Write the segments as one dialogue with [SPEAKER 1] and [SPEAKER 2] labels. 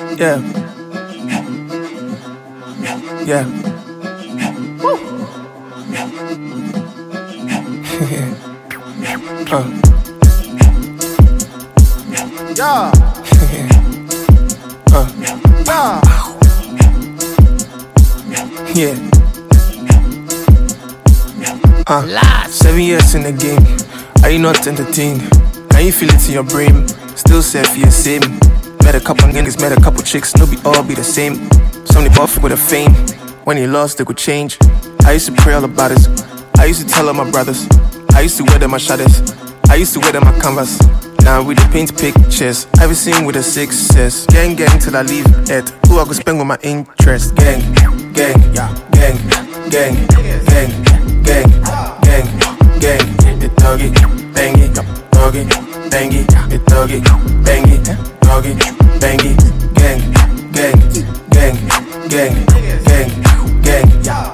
[SPEAKER 1] Yeah. Yeah. Woo. Yeah. Yeah. 7 years in the game. Are you not entertained? Can you feel it in your brain? Still safe, you're same. Met a couple niggas, met a couple chicks, no be all be the same. Some they buff with a fame. When they lost, they could change. I used to pray all about this. I used to tell all my brothers. I used to wear them my shadows. I used to wear them my canvas. Now we the paint pictures. I've seen with a success. Gang till I leave it. Who I go spend with my interest? Gang, yeah, gang, gang, gang, gang, gang. The doggy, bangy, doggy, bangy, the doggy, bangy, doggy, bangy, gang, gang, gang, gang, gang, gang,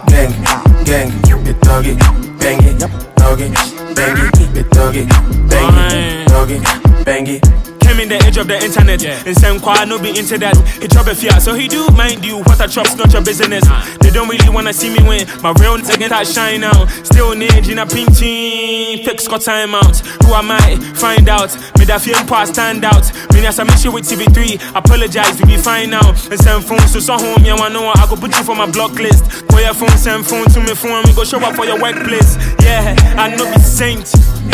[SPEAKER 1] gang, the doggy, bangy, doggy, bangy, the doggy, bangy, doggy, bangy.
[SPEAKER 2] Came in the age of the internet, and some quite no be into that. He chop a fear, so he do mind you. What I chop's not your business. They don't really wanna see me win. My real again that shine out. Still need in a pink team. Fix got time out. Who am I? Find out. Me that film pass stand out. Me as I miss you with TV3. Apologize, we be fine now. And send phones to some home. You wanna know I go put you for my block list. Call your phone, send phone to me phone. We go show up for your workplace. Yeah, I know be saint.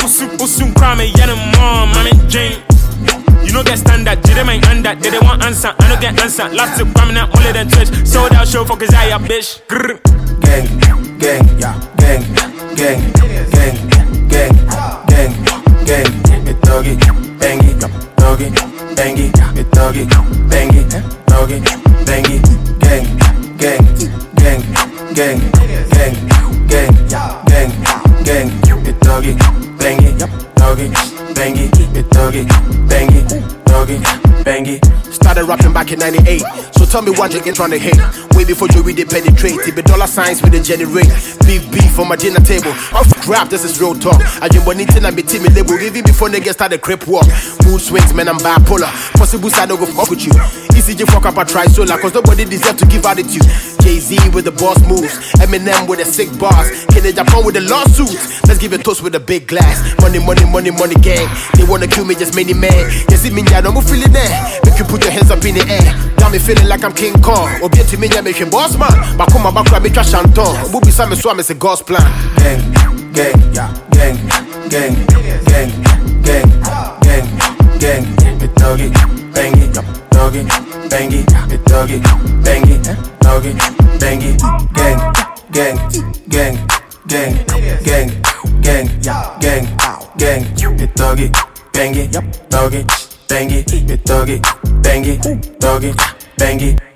[SPEAKER 2] Usum crime, yeah, mom, I'm in Jane. You know get standard, did they mind under? They want answer, I don't get answer. Love to come now, only then Twitch. Sold out show for cause I a bitch. Grr.
[SPEAKER 1] Gang, gang, yeah, gang, gang, gang, gang, gang, gang. The doggy, bangy, doggy, bangy, the doggy, bangy, doggy, bangy, gang, gang, gang, gang, gang, gang, gang, gang. The doggy, bangy, doggy, bangy, the doggy, bangy, doggy, bangy.
[SPEAKER 3] Started rapping back in 98. So tell me what you get trying to hate. Way before Joey they penetrate. It be dollar signs with the generate. Big beef on my dinner table. Off rap, this is real talk. I just want it and be team label. Even before niggas start the crip walk. Mood swings, man, I'm bipolar. Possible side, I don't go fuck with you. Easy to fuck up, I try solar. Cause nobody deserve to give attitude. Jay-Z with the boss moves. Eminem with the sick bars. Kenny Japan with the lawsuits. Let's give a toast with a big glass. Money, money, money, money gang. They wanna kill me, just many man. You see me, I don't feel it there. Make you put your hands up in the air. Got me feeling like I'm King Kong. Obi to me, I make him boss man. But come on, back, I make a shanton. Booby Sam is swam, it's a God's plan.
[SPEAKER 1] Gang, gang, yeah, gang, gang, gang, gang, gang, gang. The doggy, bangy, doggy, bangy, the doggy, bangy, doggy, bangy, gang, gang, gang, gang, gang, gang, gang, gang. The doggy, bangy, doggy, bangy, the doggy, bangy, doggy, bangy.